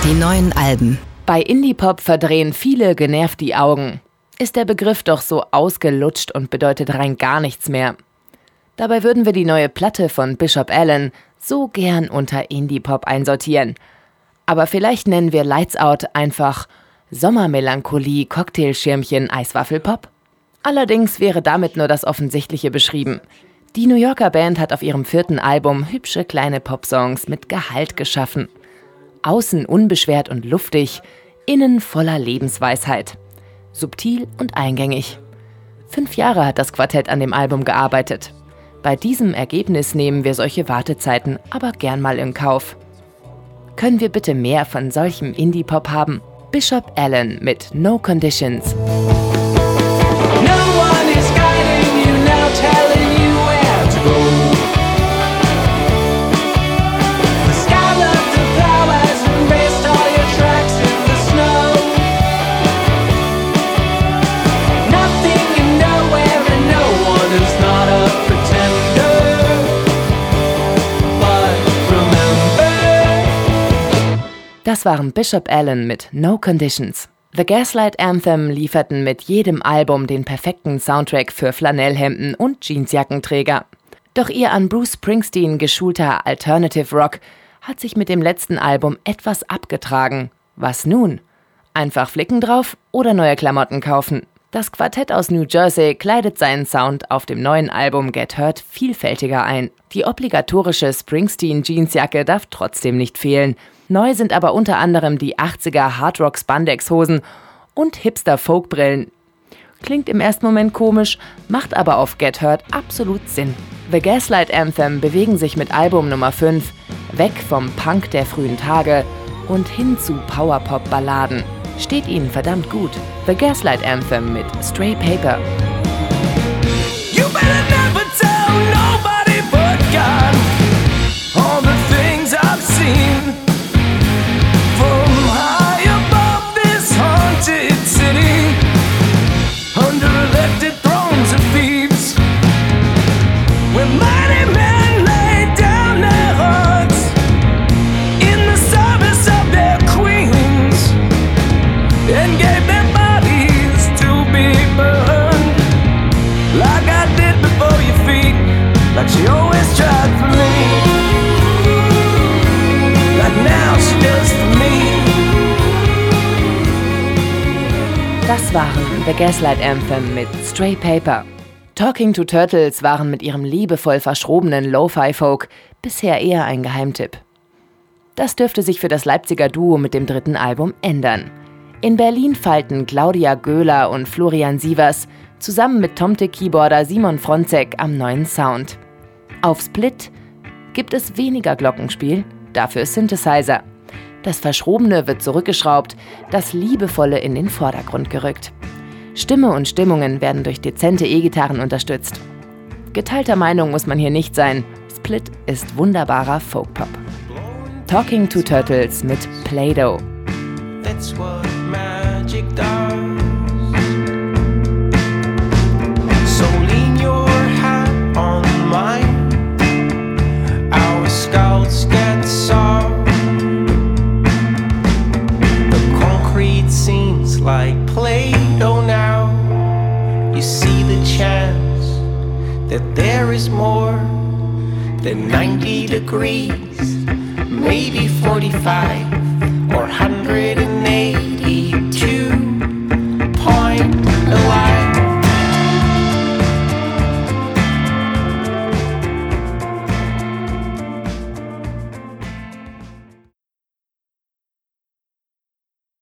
Die neuen Alben. Bei Indie-Pop verdrehen viele genervt die Augen. Ist der Begriff doch so ausgelutscht und bedeutet rein gar nichts mehr. Dabei würden wir die neue Platte von Bishop Allen so gern unter Indie-Pop einsortieren. Aber vielleicht nennen wir Lights Out einfach Sommermelancholie, Cocktailschirmchen, Eiswaffelpop? Allerdings wäre damit nur das Offensichtliche beschrieben. Die New Yorker Band hat auf ihrem 4. Album hübsche kleine Popsongs mit Gehalt geschaffen. Außen unbeschwert und luftig, innen voller Lebensweisheit. Subtil und eingängig. 5 Jahre hat das Quartett an dem Album gearbeitet. Bei diesem Ergebnis nehmen wir solche Wartezeiten aber gern mal in Kauf. Können wir bitte mehr von solchem Indie-Pop haben? Bishop Allen mit No Conditions. Das waren Bishop Allen mit No Conditions. The Gaslight Anthem lieferten mit jedem Album den perfekten Soundtrack für Flanellhemden und Jeansjackenträger. Doch ihr an Bruce Springsteen geschulter Alternative Rock hat sich mit dem letzten Album etwas abgetragen. Was nun? Einfach Flicken drauf oder neue Klamotten kaufen? Das Quartett aus New Jersey kleidet seinen Sound auf dem neuen Album Get Hurt vielfältiger ein. Die obligatorische Springsteen-Jeansjacke darf trotzdem nicht fehlen. Neu sind aber unter anderem die 80er Hardrock-Spandex-Hosen und Hipster-Folk-Brillen. Klingt im ersten Moment komisch, macht aber auf Get Hurt absolut Sinn. The Gaslight Anthem bewegen sich mit Album Nummer 5 weg vom Punk der frühen Tage und hin zu Powerpop-Balladen. Steht ihnen verdammt gut. The Gaslight Anthem mit Stray Paper. You better never tell nobody but God all the things I've seen from high above this haunted city, under elected thrones of thieves, where mighty men laid down their hearts in the service of their queens and gave their bodies to be burned, like I did before your feet, like she always tried for me, like now she does for me. Das waren The Gaslight Anthem mit Stray Paper. Talking to Turtles waren mit ihrem liebevoll verschrobenen Lo-Fi-Folk bisher eher ein Geheimtipp. Das dürfte sich für das Leipziger Duo mit dem 3. Album ändern. In Berlin feilten Claudia Göhler und Florian Sievers zusammen mit Tomte-Keyboarder Simon Fronzek am neuen Sound. Auf Split gibt es weniger Glockenspiel, dafür Synthesizer. Das Verschrobene wird zurückgeschraubt, das Liebevolle in den Vordergrund gerückt. Stimme und Stimmungen werden durch dezente E-Gitarren unterstützt. Geteilter Meinung muss man hier nicht sein, Split ist wunderbarer Folkpop. Talking to Turtles mit Play-Doh. That's what magic does. So lean your hat on mine. Our scouts get soft. The concrete seems like Play-Doh now. You see the chance that there is more than 90 degrees, maybe 45.